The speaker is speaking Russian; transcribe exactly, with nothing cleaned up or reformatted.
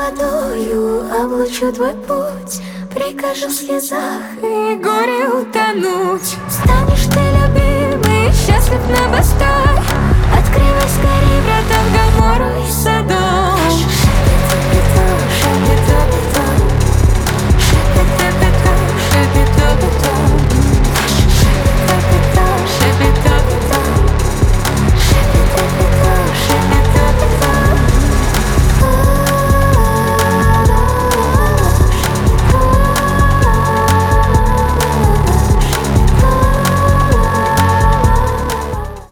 водою облучу твой путь, прикажу в слезах и горе утонуть. Станешь ты любимый, счастлив на